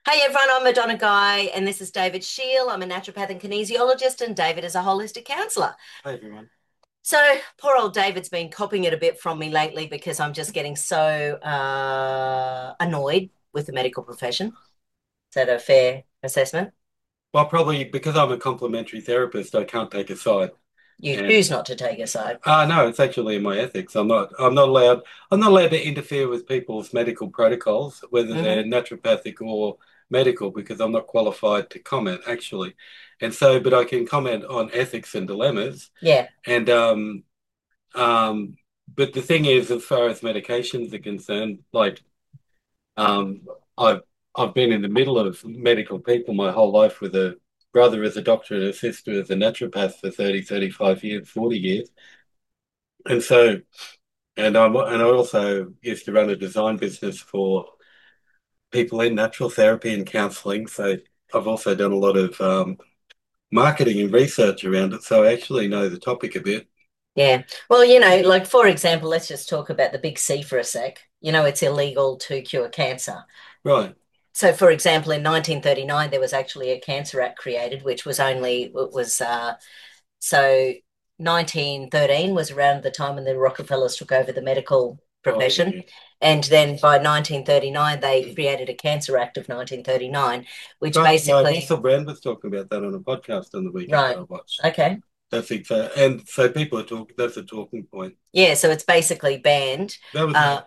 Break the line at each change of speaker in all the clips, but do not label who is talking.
Hey everyone, I'm Madonna Guy, and this is David Shield. I'm a naturopath and kinesiologist, and David is a holistic counsellor.
Hi everyone.
So, poor old David's been copying it a bit from me lately because I'm just getting so annoyed with the medical profession. Is that a fair assessment?
Well, probably because I'm a complementary therapist, I can't take a side.
You
And
choose not to take a side.
no, it's actually in my ethics. I'm not allowed to interfere with people's medical protocols, whether they're
Hmm.
naturopathic or medical, because I'm not qualified to comment actually. And so, but I can comment on ethics and dilemmas.
Yeah,
And um, but the thing is, as far as medications are concerned, like Um, I've I've been in the middle of medical people my whole life with a brother as a doctor and a sister as a naturopath for 30, 35 years, 40 years. And so, and I also used to run a design business for people in natural therapy and counseling. So I've also done a lot of marketing and research around it. So I actually know the topic a bit.
yeah. Well, like for example, let's just talk about the big C for a sec. It's illegal to cure cancer.
Right.
So, for example, in 1939, there was actually a Cancer Act created, which was only, it was so 1913 was around the time when the Rockefellers took over the medical
Oh, yeah,
profession.
yeah.
And then by 1939, they created a Cancer Act of 1939, which
Right. Yeah,
basically,
Russell Brand was talking about that on a podcast on the weekend that
right,
I watched.
okay.
That's it. And so people are talking, that's a talking point.
Yeah, so it's basically banned.
That was
Uh,
a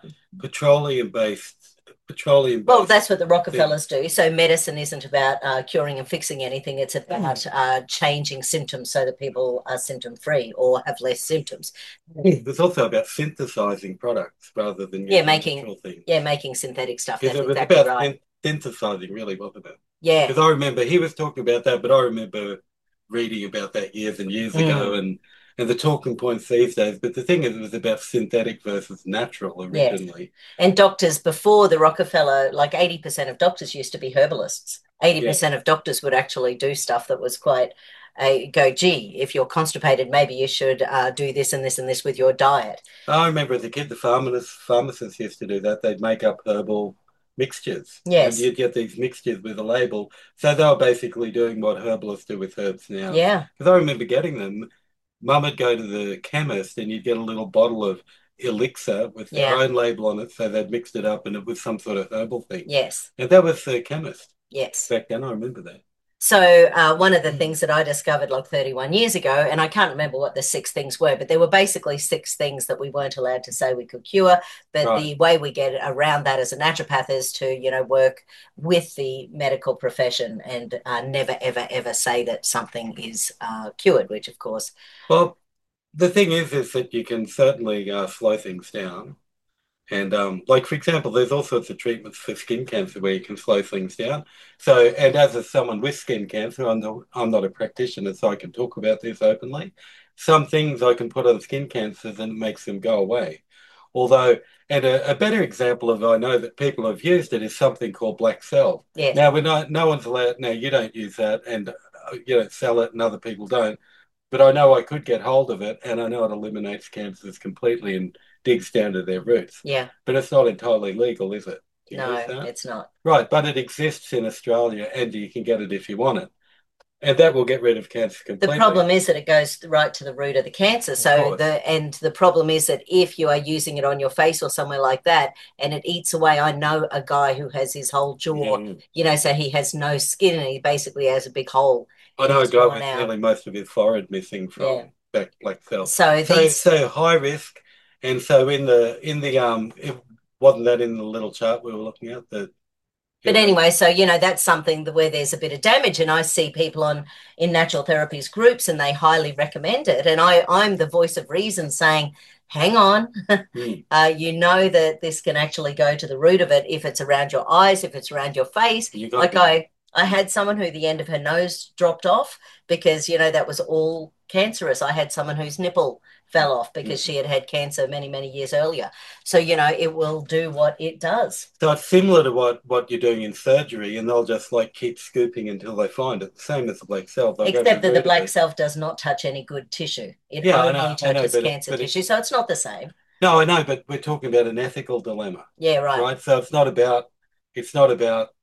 petroleum
well,
based
that's what the
thing.
Rockefellers do. So medicine isn't about curing and fixing anything. It's about changing symptoms so that people are symptom free or have less symptoms.
It's also about synthesizing products rather than
Yeah,
using
making
natural things.
yeah, making synthetic stuff.
Because
That's
it was
exactly
about
right.
synthesizing, really, wasn't it?
Yeah.
Because I remember he was talking about that, but I remember reading about that years and years ago,
Mm,
and the talking points these days. But the thing is, it was about synthetic versus natural
yeah.
originally.
And doctors before the Rockefeller, like 80% of doctors used to be herbalists.
Yeah.
80% of doctors would actually do stuff that was quite go, gee, if you're constipated, maybe you should do this and this and this with your diet.
I remember as a kid, the pharmacists used to do that. They'd make up herbal mixtures, and
Yes.
you'd get these mixtures with a label. So they were basically doing what herbalists do with herbs now.
Yeah.
Because I remember getting them. Mum would go to the chemist, and you'd get a little bottle of elixir with their
Yeah.
own label on it. So they'd mixed it up, and it was some sort of herbal thing.
Yes.
And that was the chemist
Yes.
back then. I remember that.
So one of the things that I discovered like 31 years ago, and I can't remember what the six things were, but there were basically six things that we weren't allowed to say we could cure. But
Right.
the way we get around that as a naturopath is to, work with the medical profession and never, ever, ever say that something is cured, which of course,
Well, the thing is that you can certainly slow things down. And like for example, there's all sorts of treatments for skin cancer where you can slow things down. So, and as someone with skin cancer, I'm not a practitioner, so I can talk about this openly. Some things I can put on skin cancers and it makes them go away. Although, and a better example of I know that people have used it is something called black cell.
yes,
Now we're not, no one's allowed. Now you don't use that, and you don't sell it, and other people don't. But I know I could get hold of it, and I know it eliminates cancers completely and digs down to their roots.
yeah,
But it's not entirely legal, is it? Do you use
no,
that?
it's not.
Right, but it exists in Australia, and you can get it if you want it. And that will get rid of cancer
The
completely,
problem is that it goes right to the root of the cancer.
of
So
course.
the problem is that if you are using it on your face or somewhere like that and it eats away, I know a guy who has his whole jaw,
Mm.
so he has no skin and he basically has a big hole
I
in
know a
his
guy
jaw
with
now.
nearly most of his forehead missing
Yeah.
from back black cell.
So
So
these
so high risk, and so in the it wasn't that in the little chart we were looking at that
But
yeah.
anyway, so that's something where there's a bit of damage, and I see people on in natural therapies groups, and they highly recommend it. And I'm the voice of reason, saying, "Hang on,
Mm,
you know that this can actually go to the root of it if it's around your eyes, if it's around your face."
you got
Like
to
I had someone who the end of her nose dropped off because that was all cancerous. I had someone whose nipple fell off because she
mhm.
had had cancer many, many years earlier. So it will do what it does.
So it's similar to what you're doing in surgery, and they'll just like keep scooping until they find it. The same as the black cell, they'll go to the
Except that the
root of
black
it.
self does not touch any good tissue. It
Yeah,
only
I know,
touches cancer
but it,
tissue. So it's not the same.
no, I know, but we're talking about an ethical dilemma,
Yeah, right.
right? So it's not about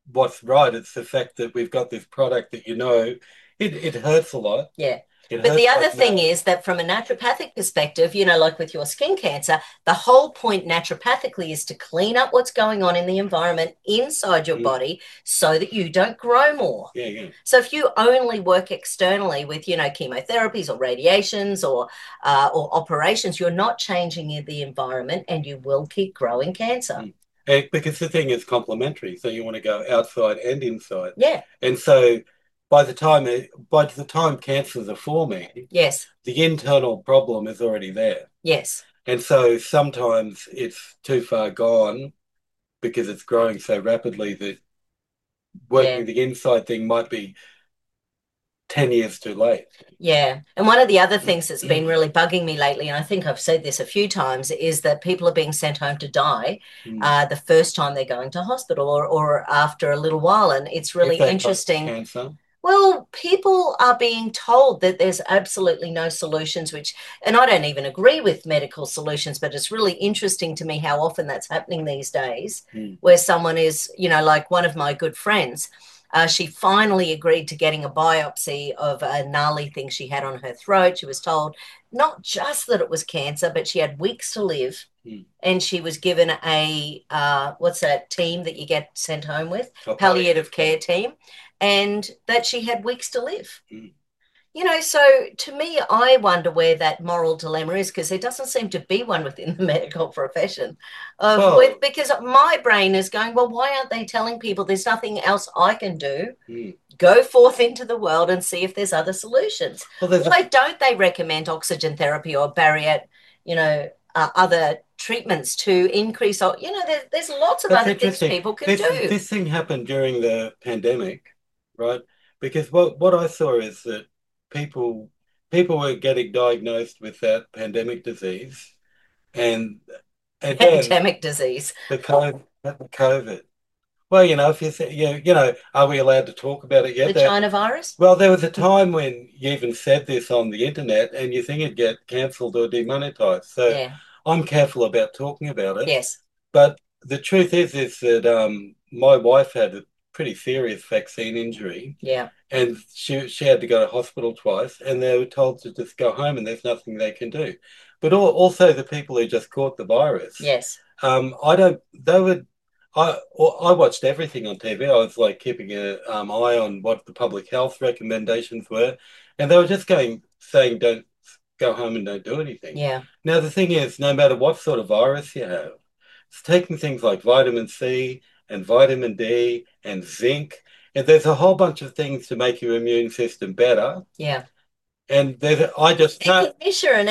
what's right. It's the fact that we've got this product that it hurts a lot.
Yeah.
It
But the
hurts
other
like
thing
no.
is that from a naturopathic perspective, like with your skin cancer, the whole point naturopathically is to clean up what's going on in the environment inside your
Mm,
body so that you don't grow more.
yeah, yeah.
So if you only work externally with, chemotherapies or radiations or operations, you're not changing the environment and you will keep growing cancer.
Mm. Because the thing is complementary, so you want to go outside and inside.
Yeah.
And so by the time cancers are forming,
Yes.
the internal problem is already there.
Yes.
And so sometimes it's too far gone because it's growing so rapidly that
Yeah.
working the inside thing might be 10 years too late.
Yeah. And one of the other things that's been really bugging me lately, and I think I've said this a few times, is that people are being sent home to die
Mm.
the first time they're going to hospital or after a little while. And it's
If
really
they've got
interesting.
cancer.
Well, people are being told that there's absolutely no solutions, and I don't even agree with medical solutions, but it's really interesting to me how often that's happening these days,
Mm.
where someone is, like one of my good friends, she finally agreed to getting a biopsy of a gnarly thing she had on her throat. She was told not just that it was cancer, but she had weeks to live.
Mm.
And she was given what's that team that you get sent home with?
Oh,
Palliative care team, and that she had weeks to live.
Mm.
So to me, I wonder where that moral dilemma is because there doesn't seem to be one within the medical profession
Well,
because my brain is going, well, why aren't they telling people there's nothing else I can do?
mm.
Go forth into the world and see if there's other solutions.
Well, there's
Why don't they recommend oxygen therapy or other treatments to increase, there's lots of
that's
other things
interesting.
people can
This
do.
this thing happened during the pandemic, right? Because what I saw is that people people were getting diagnosed with that pandemic disease, and again,
Pandemic disease.
the COVID. Well, if you say, are we allowed to talk about it
The
yet?
China virus?
Well, there was a time when you even said this on the internet, and you think it'd get cancelled or demonetized. So
Yeah.
I'm careful about talking about it.
Yes.
But the truth is that my wife had a pretty serious vaccine injury,
Yeah.
and she had to go to hospital twice, and they were told to just go home, and there's nothing they can do. But also the people who just caught the virus,
Yes.
I don't. They would. I watched everything on TV. I was like keeping an eye on what the public health recommendations were, and they were just saying don't go home and don't do anything.
Yeah.
Now the thing is, no matter what sort of virus you have, it's taking things like vitamin C and vitamin D and zinc, and there's a whole bunch of things to make your immune system better.
Yeah.
And I just can't.
Echinacea and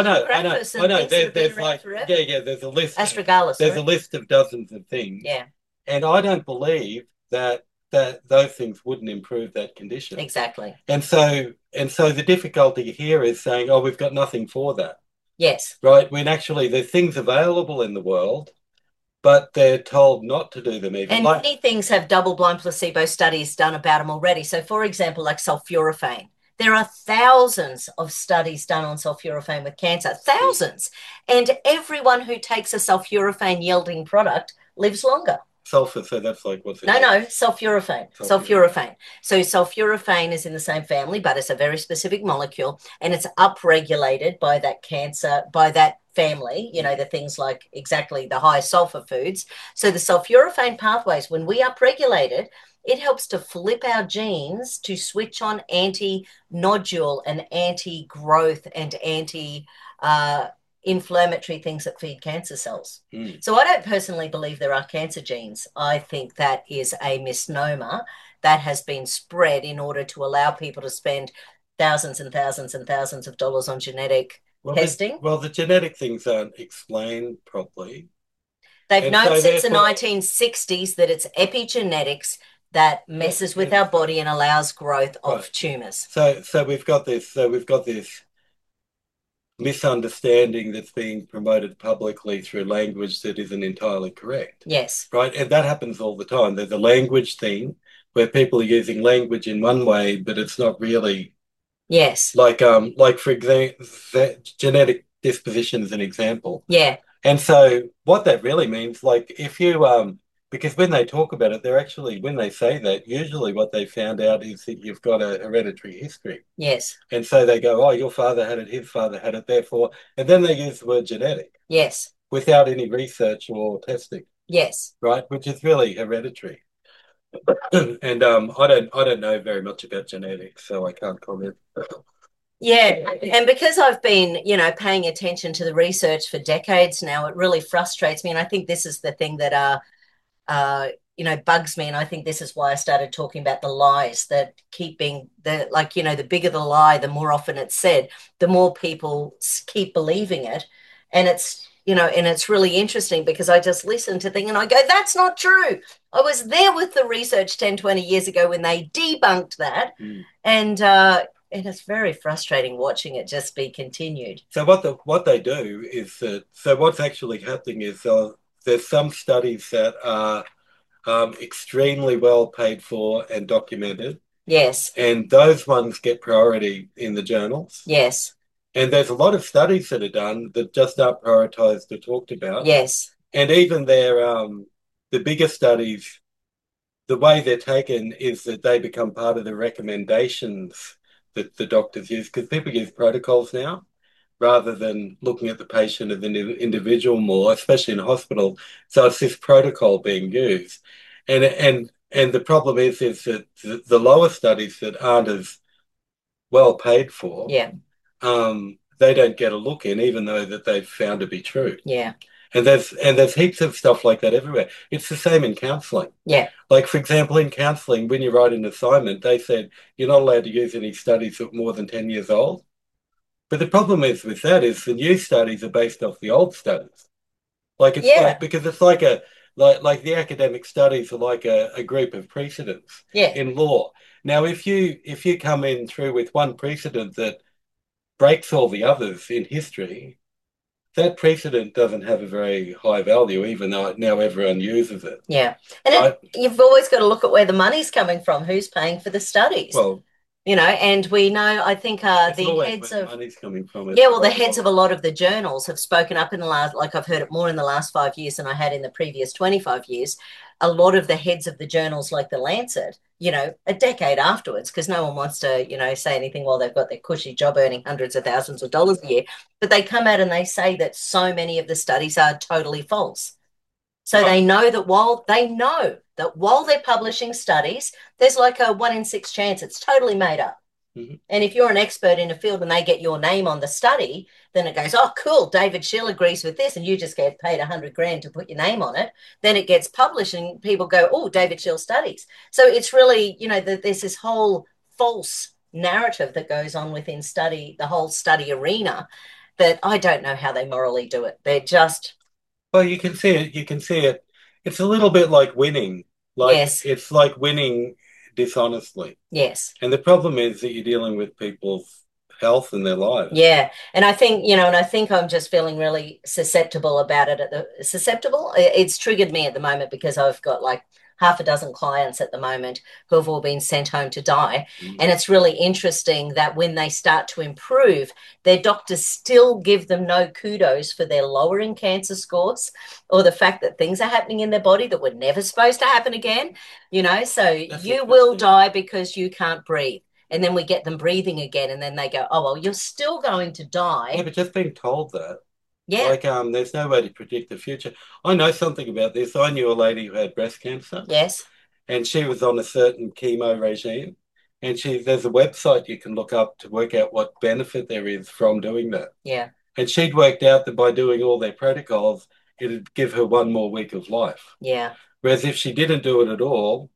I
astragalus and
know.
things that have been
There's
around
like,
forever.
yeah. There's a list.
Astragalus,
There's a
sorry.
list of dozens of things,
Yeah.
and I don't believe that those things wouldn't improve that condition.
Exactly.
And so the difficulty here is saying, oh, we've got nothing for that,
Yes.
right? When actually there's things available in the world, but they're told not to do them even.
And many things have double-blind placebo studies done about them already. So, for example, like sulforaphane. There are thousands of studies done on sulforaphane with cancer, thousands. And everyone who takes a sulforaphane yielding product lives longer.
Sulfur, so that's like what's it?
No, sulforaphane. Sulforaphane. So sulforaphane is in the same family, but it's a very specific molecule, and it's upregulated by that family, the things like exactly the high sulfur foods. So the sulforaphane pathways, when we upregulate it, it helps to flip our genes to switch on anti-nodule and anti-growth and inflammatory things that feed cancer cells.
Mm.
So I don't personally believe there are cancer genes. I think that is a misnomer that has been spread in order to allow people to spend thousands and thousands and thousands of dollars on genetic testing.
The genetic things aren't explained properly.
They've known since the 1960s that it's epigenetics that messes with our body and allows growth of tumors.
So we've got this misunderstanding that's being promoted publicly through language that isn't entirely correct.
Yes.
Right? And that happens all the time. There's a language thing where people are using language in one way, but it's not really.
Yes.
Like for example, genetic disposition is an example.
Yeah.
And so what that really means, like if you because when they talk about it, they're actually, when they say that, usually what they found out is that you've got a hereditary history.
Yes.
And so they go, oh, your father had it, his father had it, therefore, and then they use the word genetic
Yes.
without any research or testing,
Yes.
right? Which is really hereditary. And I don't know very much about genetics, so I can't comment.
Yeah, and because I've been, paying attention to the research for decades now, it really frustrates me. And I think this is the thing that uh, bugs me. And I think this is why I started talking about the lies that keep being the bigger the lie, the more often it's said, the more people keep believing it. And it's really interesting because I just listen to things and I go, that's not true. I was there with the research 10, 20 years ago when they debunked that.
Mm.
And it's very frustrating watching it just be continued.
So what they do is that what's actually happening is there's some studies that are extremely well paid for and documented,
Yes,
and those ones get priority in the journals.
yes,
And there's a lot of studies that are done that just aren't prioritized or talked about.
yes,
And even the bigger studies, the way they're taken is that they become part of the recommendations that the doctors use because people use protocols now rather than looking at the patient as an individual more, especially in hospital. So it's this protocol being used. And the problem is that the lower studies that aren't as well paid for,
yeah,
they don't get a look in, even though that they've found to be true.
yeah,
And there's heaps of stuff like that everywhere. It's the same in counselling.
yeah,
Like for example, in counselling, when you write an assignment, they said you're not allowed to use any studies that are more than 10 years old. But the problem is with that is the new studies are based off the old studies. Like it's
yeah,
like because it's like a like the academic studies are like a group of precedents
yeah,
in law. Now, if you come in through with one precedent that breaks all the others in history, that precedent doesn't have a very high value, even though now everyone uses it.
yeah. And
Right?
you've always got to look at where the money's coming from, who's paying for the studies,
Well,
and we know, I think
it's
the
always
heads
where the
of,
money's coming from.
yeah,
It's
well, the
not
heads of a lot of the journals have spoken up in the last, like I've heard it more in the last 5 years than I had in the previous 25 years. A lot of the heads of the journals, like the Lancet, a decade afterwards, because no one wants to, say anything while they've got their cushy job earning hundreds of thousands of dollars a year. But they come out and they say that so many of the studies are totally false. So
right.
they know that while they're publishing studies, there's like a 1 in 6 chance it's totally made up.
Mm-hmm.
And if you're an expert in a field and they get your name on the study, then it goes, oh, cool, David Schill agrees with this, and you just get paid 100 grand to put your name on it. Then it gets published, and people go, oh, David Schill studies. So it's really, there's this whole false narrative that goes on within the whole study arena, that I don't know how they morally do it. They're just,
Well, you can see it. You can see it. It's a little bit like winning. Like
yes,
it's like winning dishonestly.
yes.
And the problem is that you're dealing with people's health and their lives.
Yeah, and I think I'm just feeling really susceptible about it. Susceptible. It's triggered me at the moment because I've got like half a dozen clients at the moment who have all been sent home to die,
Mm.
and it's really interesting that when they start to improve, their doctors still give them no kudos for their lowering cancer scores or the fact that things are happening in their body that were never supposed to happen again. So
That's
you will
interesting.
die because you can't breathe, and then we get them breathing again, and then they go, oh well, you're still going to
Yeah,
die.
but just being told that,
Yeah,
like, there's no way to predict the future. I know something about this. I knew a lady who had breast cancer,
yes,
and she was on a certain chemo regime, and there's a website you can look up to work out what benefit there is from doing that.
yeah,
And she'd worked out that by doing all their protocols, it'd give her one more week of life.
yeah,
Whereas if she didn't do it at all,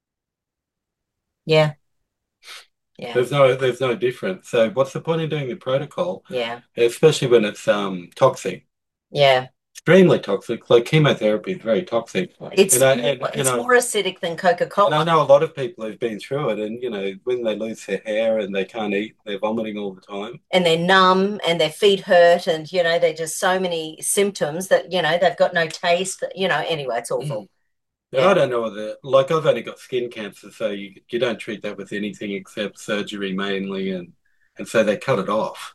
yeah, yeah,
there's no difference. So what's the point in doing the protocol,
yeah,
especially when it's toxic,
yeah.
extremely toxic? Like chemotherapy is very toxic.
it's
And I
more,
and you
it's
know
more acidic than
and I
Coca-Cola.
know a lot of people who've been through it, and when they lose their hair and they can't eat, they're vomiting all the time.
And they're numb and their feet hurt, and they're just so many symptoms that they've got no taste. Anyway, it's awful.
And I
Yeah,
don't know whether, like, I've only got skin cancer, so you don't treat that with anything except surgery mainly, and so they cut it off.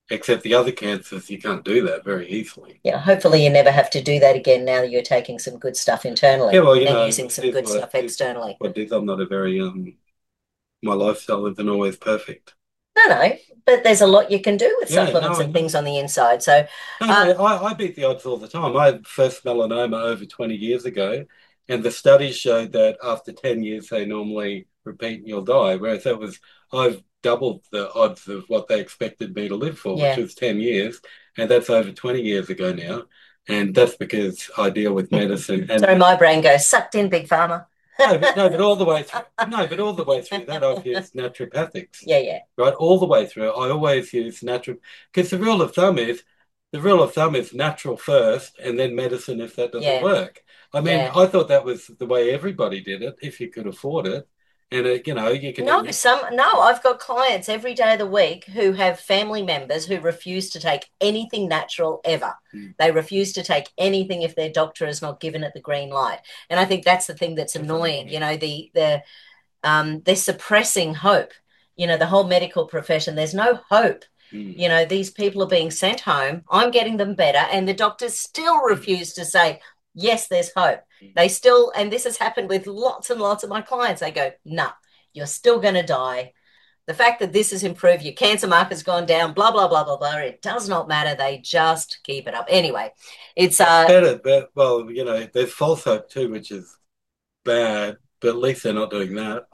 Except the other cancers, you can't do that very easily.
Yeah, hopefully you never have to do that again now that you're taking some good stuff
Yeah,
internally
well,
and using some good stuff
it is
externally.
what it is. I'm not a very my lifestyle isn't always perfect.
No, but there's a lot you can do with
Yeah,
supplements
no, I
and
know.
things on the inside. So,
No,
uh,
no, I beat the odds all the time. I had first melanoma over 20 years ago, and the studies showed that after 10 years, they normally repeat and you'll die. Whereas I've doubled the odds of what they expected me to live for, which
yeah.
was 10 years, and that's over 20 years ago now. And that's because I deal with medicine.
Sorry,
And
my brain goes sucked in, Big Pharma.
but all the way through, no, but all the way through that, I've used naturopathics,
Yeah, yeah,
right? All the way through, I always use natural because the rule of thumb is natural first, and then medicine if that doesn't
yeah,
work. I mean,
yeah.
I thought that was the way everybody did it if you could afford it, and you can
No,
eat.
no, I've got clients every day of the week who have family members who refuse to take anything natural ever.
Mm,
They refuse to take anything if their doctor has not given it the green light. And I think that's the thing that's
that's
annoying.
annoying.
They're suppressing hope. The whole medical profession, there's no hope.
Mm,
These people are being sent home. I'm getting them better, and the doctors still
mm,
refuse to say, yes, there's hope.
mm.
They still, and this has happened with lots and lots of my clients, they go, no, you're still going to die. The fact that this has improved, your cancer marker's gone down, blah, blah, blah, blah, blah. It does not matter. They just keep it up. Anyway, it's
It's better, but well, there's false hope too, which is bad, but at least they're not doing that.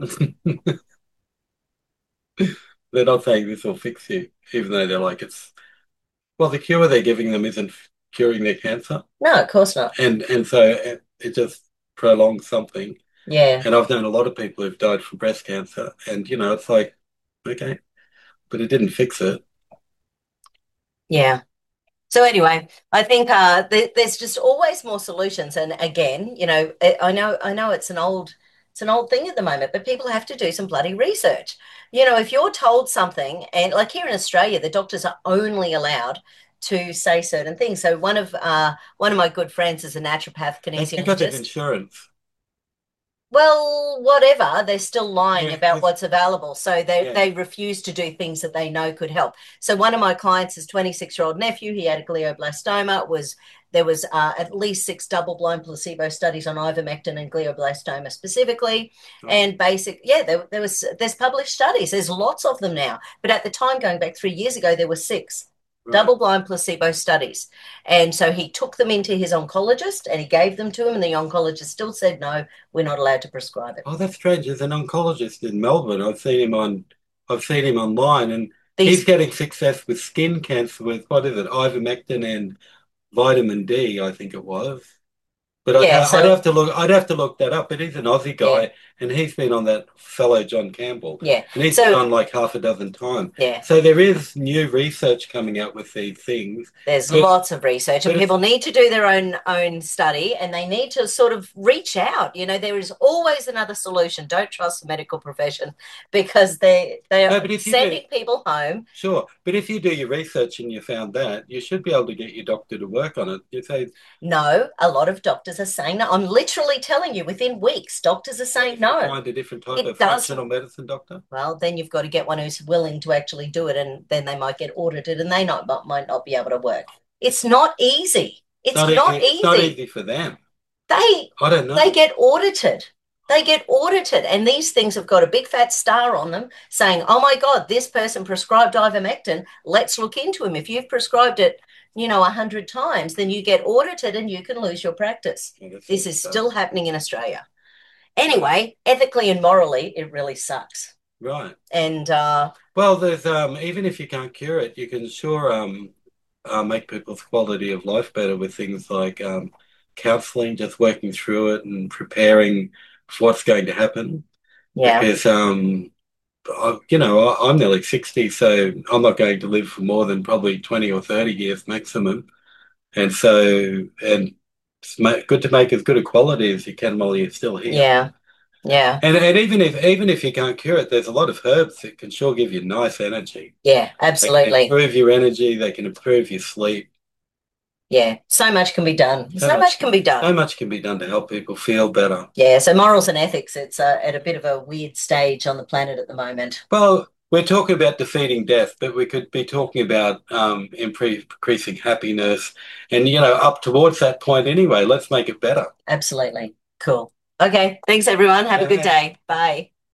They're not saying this will fix you, even though they're like it's well, the cure they're giving them isn't curing their cancer,
no, of course not.
and so it just prolongs something.
Yeah,
And I've known a lot of people who've died from breast cancer, and it's like okay, but it didn't fix it.
yeah. So anyway, I think there's just always more solutions. And again, I know it's an old thing at the moment, but people have to do some bloody research. If you're told something, and like here in Australia, the doctors are only allowed to say certain things. So one of my good friends is a naturopath
That's because of
kinesiologist.
insurance.
Well, whatever, they're still lying
Yeah,
about what's available. So they,
yeah.
they refuse to do things that they know could help. So one of my clients is 26-year-old nephew. He had a glioblastoma. There was at least 6 double-blind placebo studies on ivermectin and glioblastoma specifically.
Oh,
And there's published studies. There's lots of them now. But at the time, going back 3 years ago, there were 6
right.
double-blind placebo studies. And so he took them into his oncologist and he gave them to him, and the oncologist still said, no, we're not allowed to prescribe it.
Oh, that's strange. There's an oncologist in Melbourne. I've seen him online, and he's
These,
getting success with skin cancer with what is it, ivermectin and vitamin D, I think it was. But
yeah,
I'd
so
have to look. I'd have to look that up. But he's an Aussie
yeah,
guy, and he's been on that fellow John Campbell,
yeah.
and he's been
So
on like half a dozen times.
yeah,
So there is new research coming out with these things.
there's
But
lots of research, and
but it's
people need to do their own study, and they need to sort of reach out. There is always another solution. Don't trust the medical profession because they're
no. But if you do,
sending people home.
sure. But if you do your research and you found that, you should be able to get your doctor to work on it. You say,
No, a lot of doctors are saying no. I'm literally telling you, within weeks, doctors are
what
saying
if you
no.
find a different type
It
of
does.
functional medicine doctor?
Well, then you've got to get one who's willing to actually do it, and then they might get audited, and they might not be able to work. It's not easy. It's not
It's not
easy.
easy for them.
They
I don't
they
know.
get audited. They get audited, and these things have got a big fat star on them saying, "Oh my God, this person prescribed ivermectin. Let's look into him." If you've prescribed it, 100 times, then you get audited and you can lose your practice.
Yeah, that's
This
really
is
bad.
still happening in Australia. Anyway, ethically and morally, it really sucks.
Right.
And
Well, there's even if you can't cure it, you can sure make people's quality of life better with things like counseling, just working through it and preparing for what's going to happen.
yeah,
Because I'm nearly 60, so I'm not going to live for more than probably 20 or 30 years maximum. And it's good to make as good a quality as you can while you're still here.
yeah, yeah,
And even if you can't cure it, there's a lot of herbs that can sure give you nice energy.
yeah,
They can
absolutely.
improve your energy, they can improve your sleep.
Yeah, so much can be done.
So
So much
much
can be
so
done.
much can be done to help people feel better.
Yeah, so morals and ethics, it's at a bit of a weird stage on the planet at the moment.
Well, we're talking about defeating death, but we could be talking about increasing happiness and, up towards that point anyway. Let's make it better.
Absolutely. Cool. Okay. Thanks, everyone. Have a good
Okay.
day. Bye.